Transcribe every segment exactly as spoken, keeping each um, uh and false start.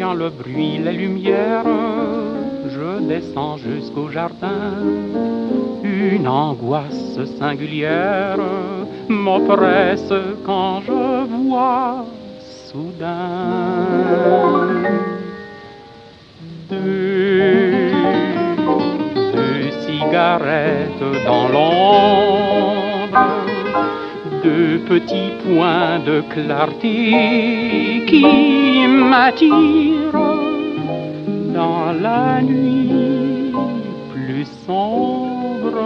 bien le bruit, les lumières, je descends jusqu'au jardin. Une angoisse singulière m'oppresse quand je vois soudain deux, deux cigarettes dans l'ombre, deux petits points de clarté qui m'attirent dans la nuit plus sombre.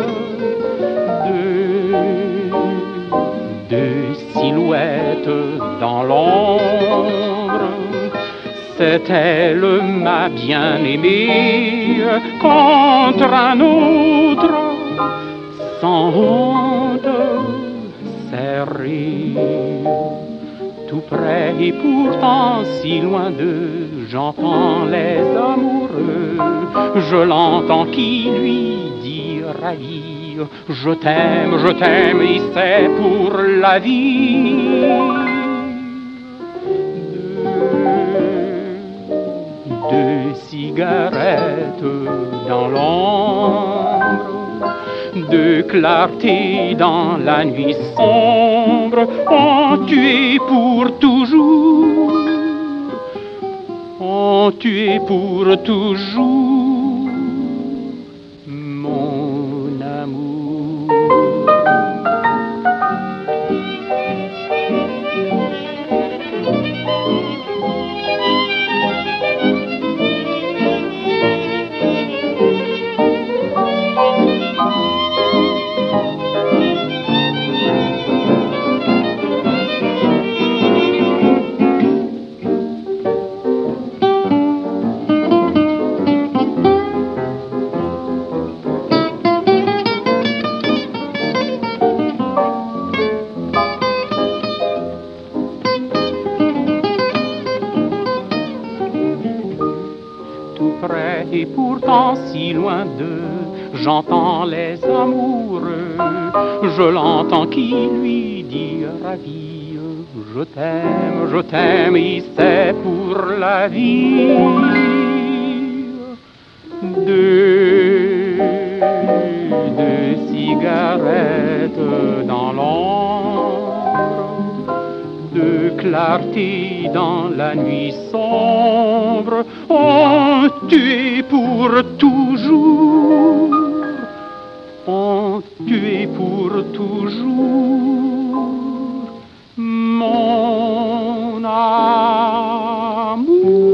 Deux, deux silhouettes dans l'ombre, c'est elle ma bien-aimée contre un autre sans honte serré, tout près et pourtant si loin d'eux. J'entends les amoureux, je l'entends qui lui dit ravi, je t'aime, je t'aime et c'est pour la vie. Deux, deux cigarettes dans l'ombre, deux clartés dans la nuit sombre, ont tué pour toujours, ont tué pour toujours mon amour. Et pourtant si loin d'eux, j'entends les amoureux, je l'entends qui lui dit ravi, je t'aime, je t'aime et c'est pour la vie. Deux, deux cigarettes dans l'ombre, deux clartés dans la nuit sombre, ont tué pour toujours, ont tué pour toujours mon amour.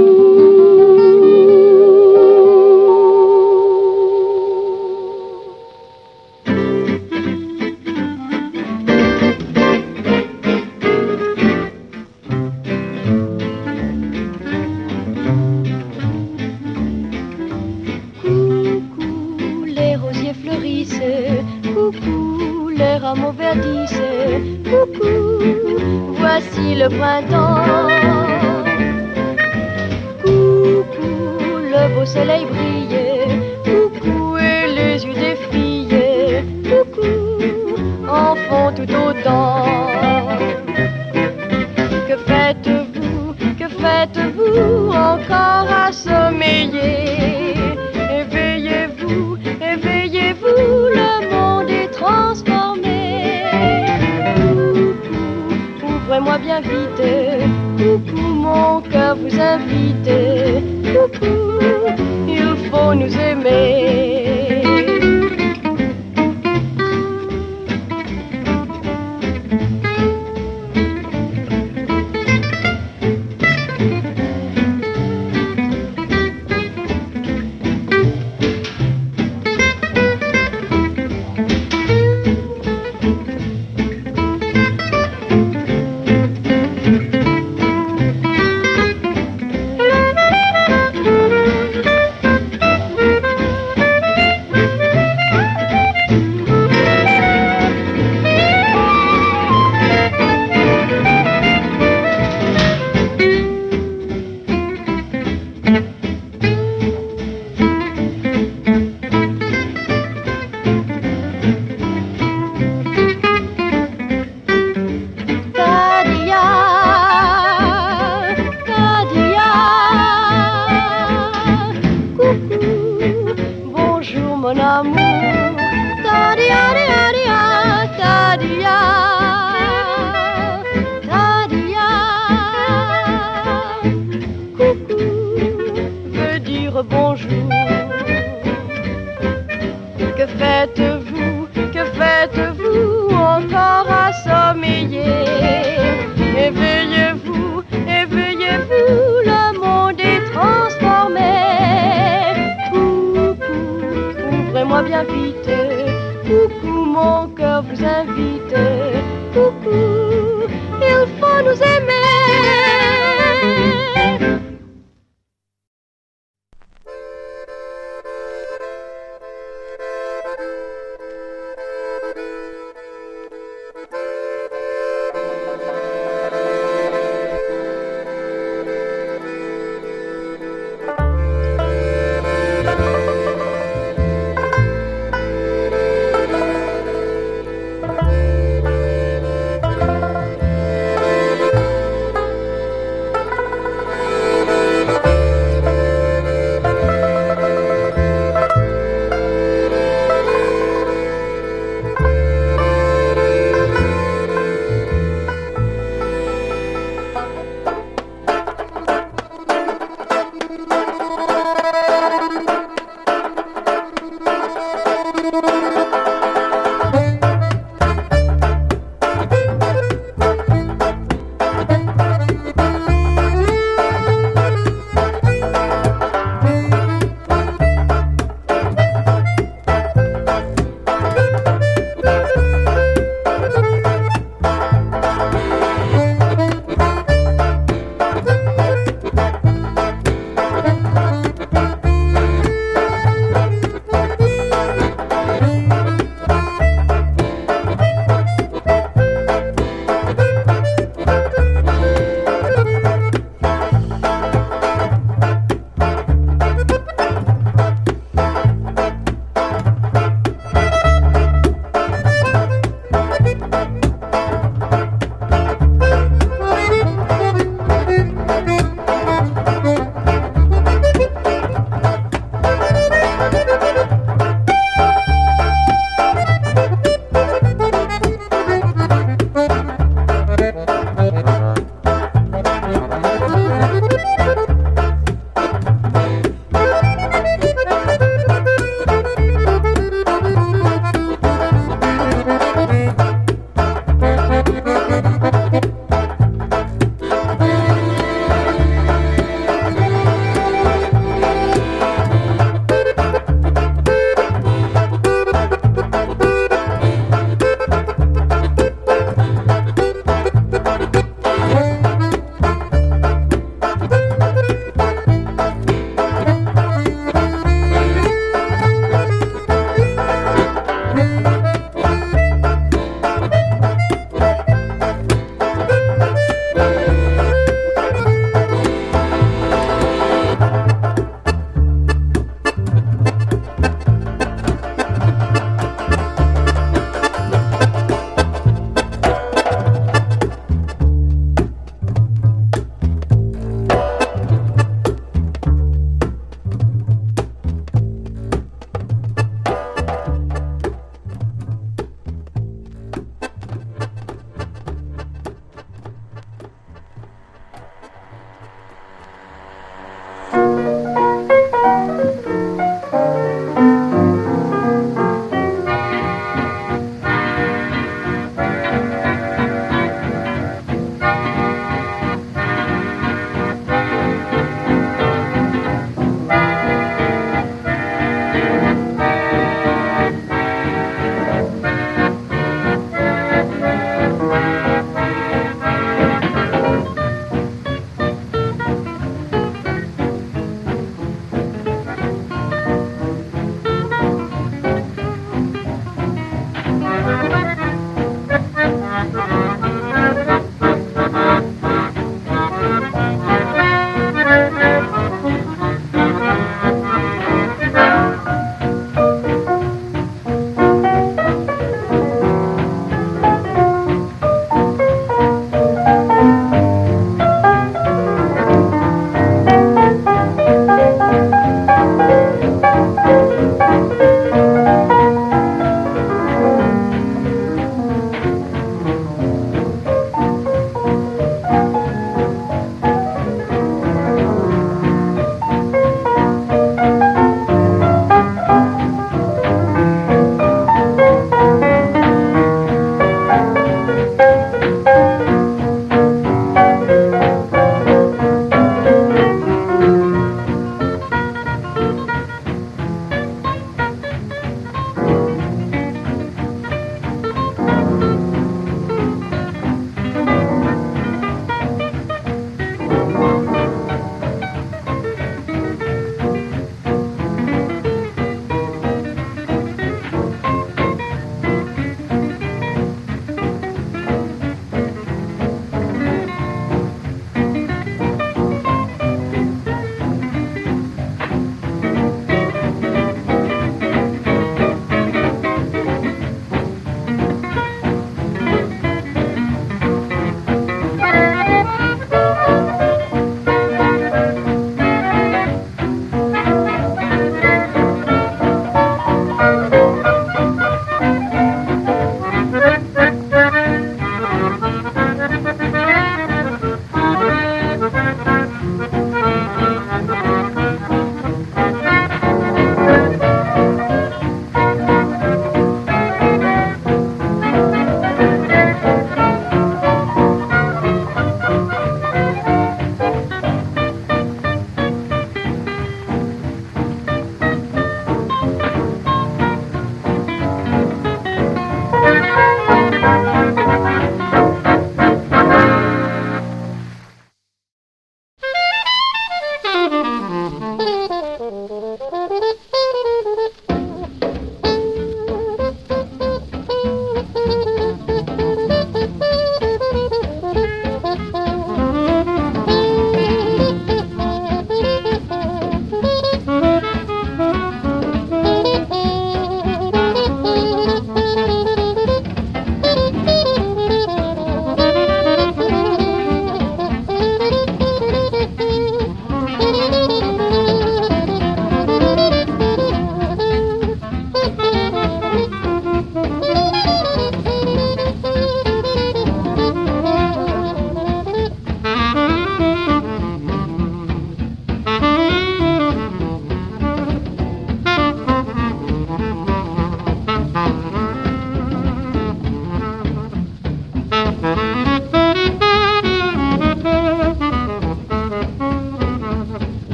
Coucou, les rameaux verdissent. Coucou, voici le printemps. Coucou, le beau soleil brille. Coucou, et les yeux des filles. Coucou, en font tout autant. Que faites-vous, que faites-vous encore à sommeiller? Éveillez-vous, éveillez-vous, le monde est transformé. Coucou, ouvrez-moi bien vite. Coucou, mon cœur vous invite. Coucou, il faut nous aimer. mon amour. Ta-dia, dia, dia, ta-dia, ta-dia. Coucou veut dire bonjour. Que faites-vous, que faites-vous encore à sommeiller? Éveillez-vous, éveillez-vous, le monde est transformé. Coucou, ouvrez-moi bien vite. Coucou, mon cœur vous invite. Coucou, il faut nous aimer.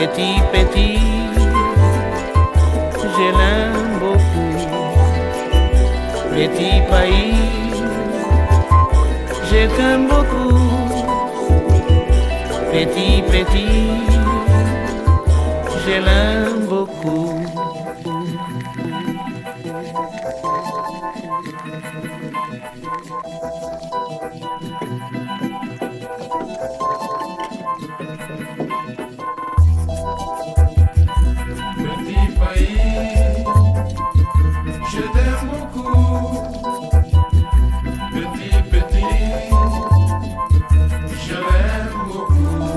Petit, petit, je l'aime beaucoup. Petit pays, je t'aime beaucoup. Petit, petit, je l'aime beaucoup. Petit pays, je t'aime beaucoup. Petit, petit, je l'aime beaucoup.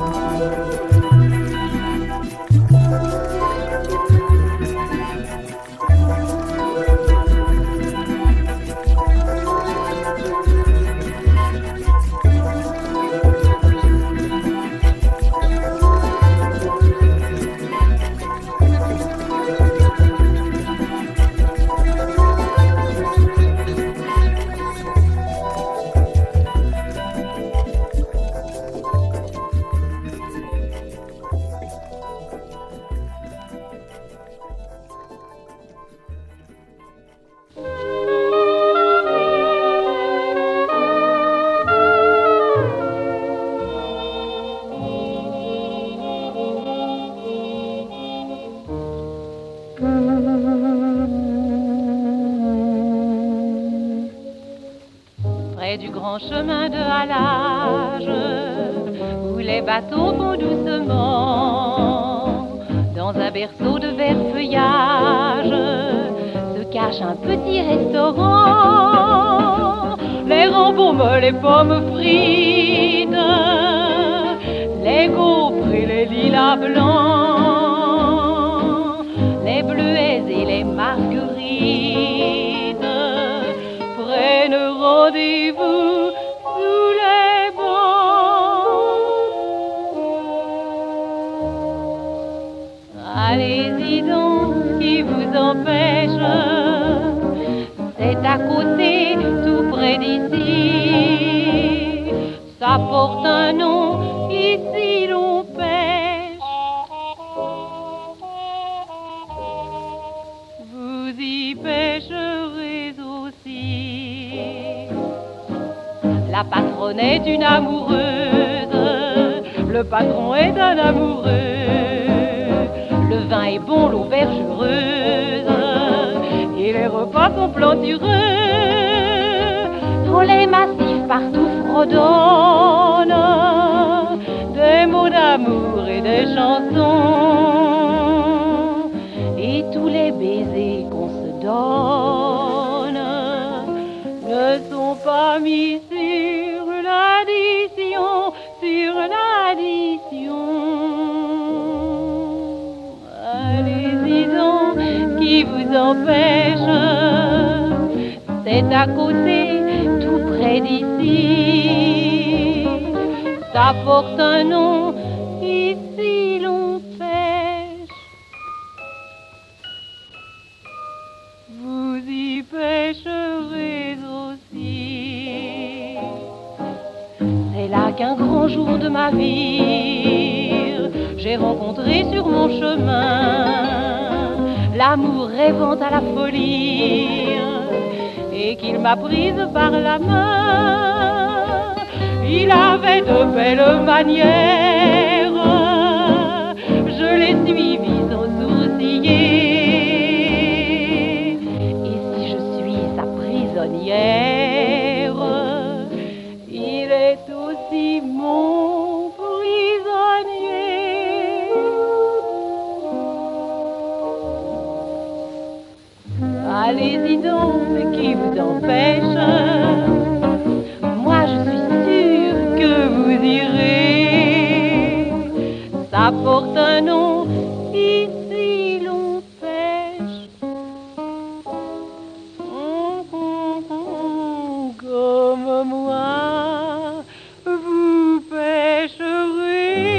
Près du grand chemin de halage, où les bateaux vont doucement, dans un berceau de vert feuillage, se cache un petit restaurant. Les rambons, les pommes frites, les gaufres et les lilas blancs, les bleuets et les marguerites prennent rendez-vous sous les bancs. Allez-y donc, qui vous empêche? C'est à côté, tout près d'ici. Ça porte un nom, ici l'on pêche. Vous y pêcherez aussi. La patronne est une amoureuse, le patron est un amoureux. Le vin est bon, l'auberge heureuse, et les repas sont plantureux. Dans les massifs partout fredonnent des mots d'amour et des chansons, et tous les baisers qu'on se donne ne sont pas mis sur l'addition, sur l'addition. Allez-y donc, qui vous empêche? C'est à côté, tout près d'ici. Ça porte un nom, ici l'on pêche. Vous y pêcherez aussi. C'est là qu'un grand jour de ma vie, j'ai rencontré sur mon chemin l'amour rêvant à la folie, et qu'il m'a prise par la main. Il avait de belles manières, je l'ai suivi sans sourciller. Et si je suis sa prisonnière, il est aussi mon prisonnier. Allez-y donc, qui vous empêche? Moi je suis sûre que vous irez. Ça porte un nom, ici l'on pêche. Comme moi, vous pêcherez.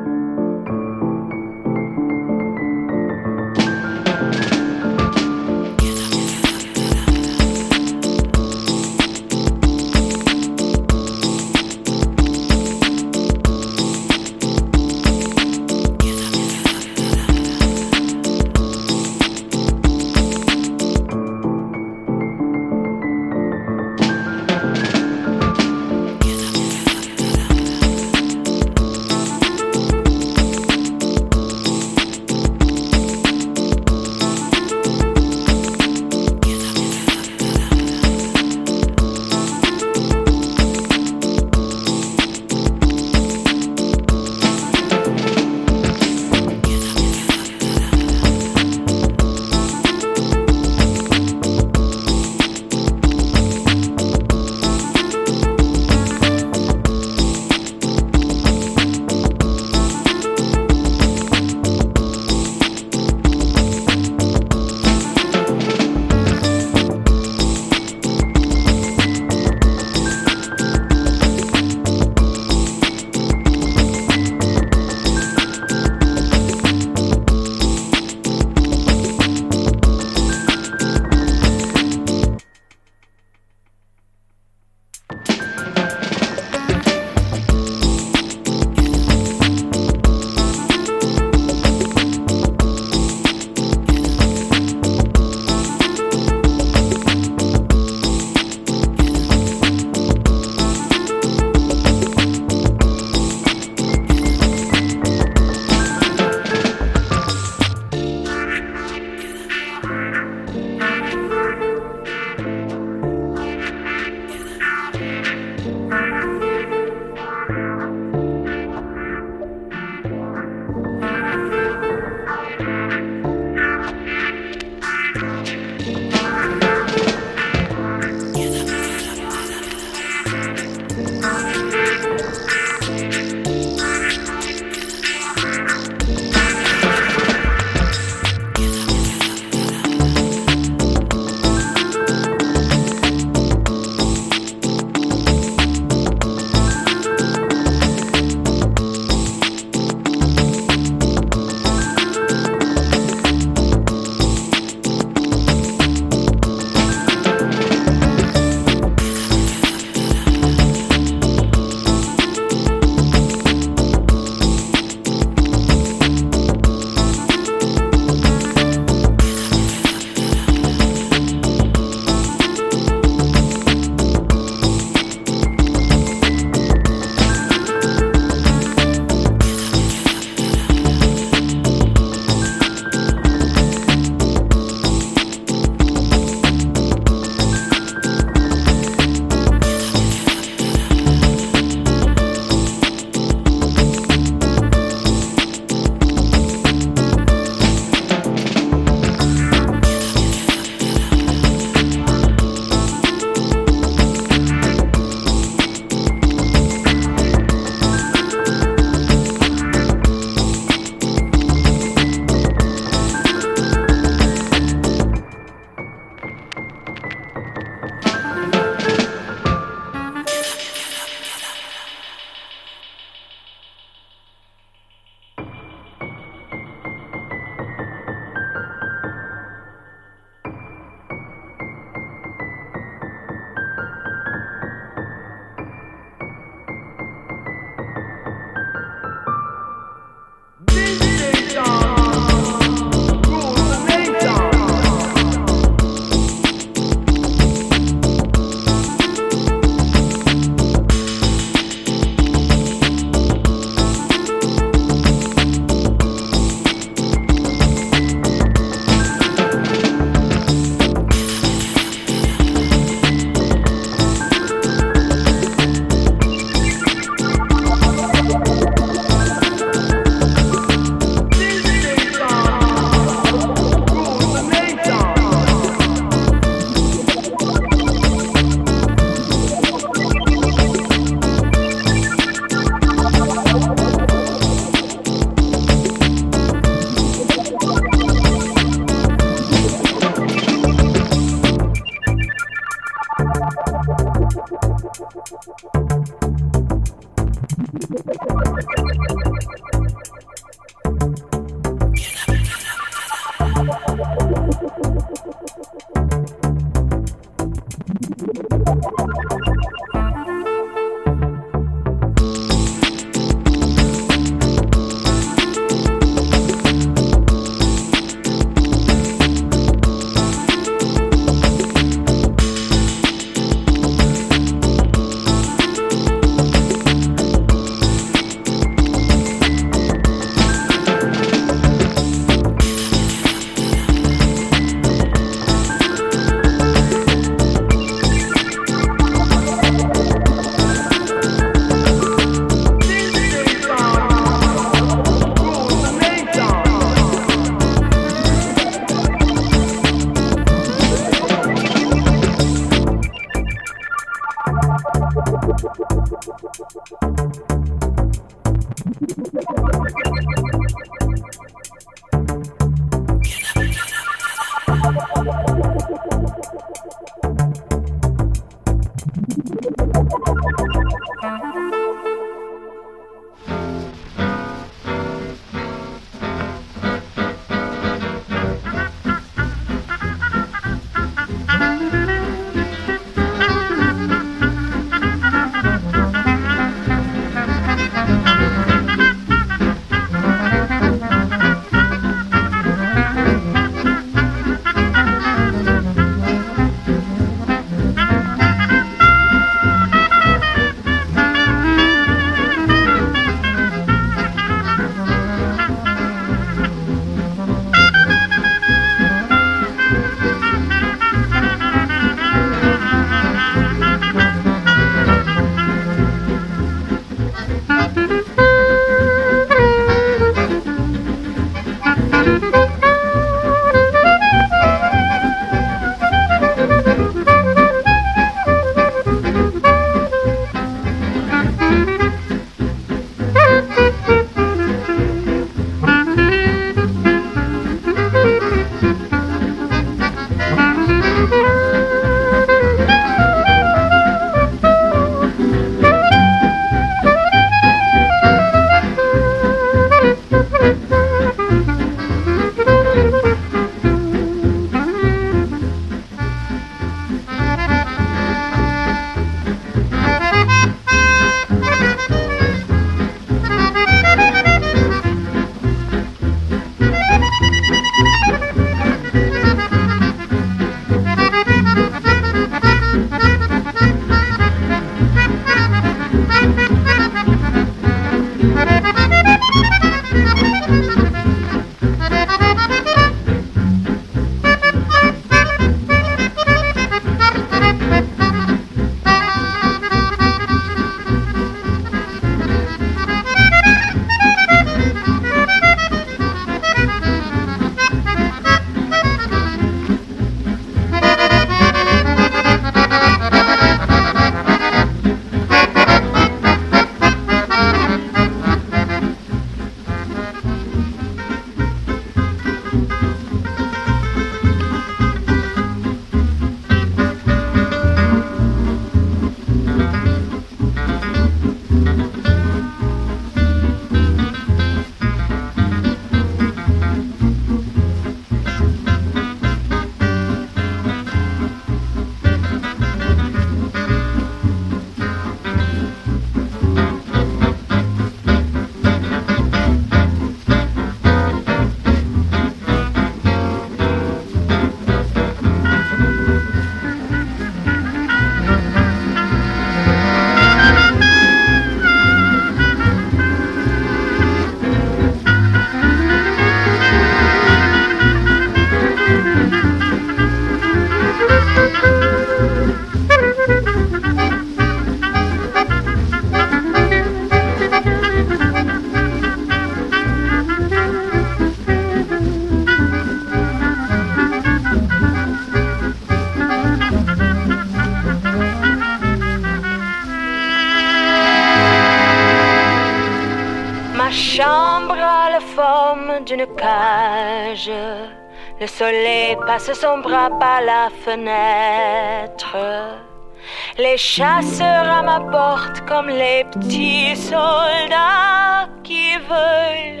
une cage. Le soleil passe son bras par la fenêtre. Les chasseurs à ma porte comme les petits soldats qui veulent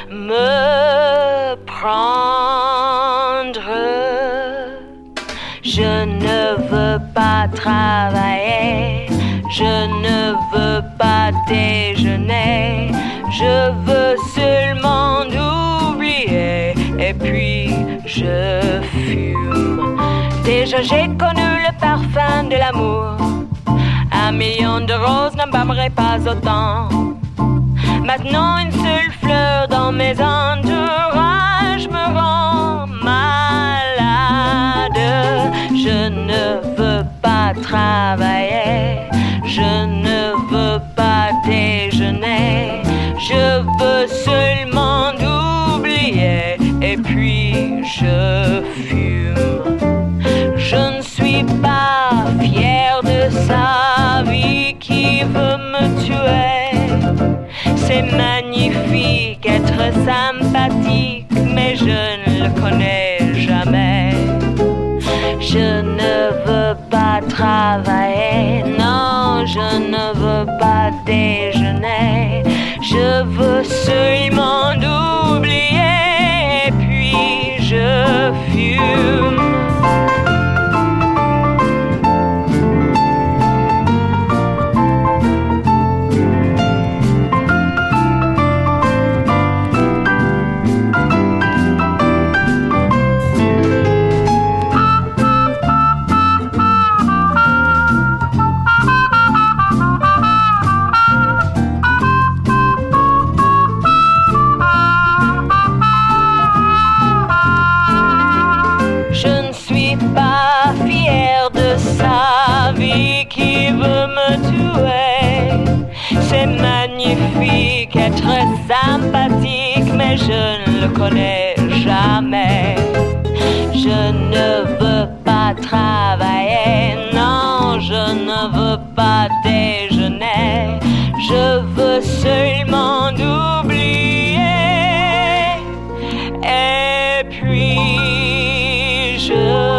me prendre. Je ne veux pas travailler, je ne veux pas déjeuner, je veux seulement oublier et puis je fume. Déjà j'ai connu le parfum de l'amour, un million de roses n'embaumerait pas autant. Maintenant une seule fleur dans mes entourages me rend malade. Je ne veux pas travailler, je ne veux pas déjeuner, je veux seulement oublier et puis je fume. Je ne suis pas fière de sa vie qui veut me tuer. C'est magnifique être sympathique, mais je ne le connais jamais. Je ne veux pas travailler, non, je ne veux pas déjeuner. Je veux seulement oublier, et puis je fume. Qui veut me tuer. C'est magnifique être sympathique, mais je ne le connais jamais. Je ne veux pas travailler, non, je ne veux pas déjeuner. Je veux seulement oublier et puis je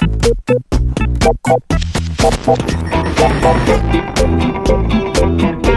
Thank you.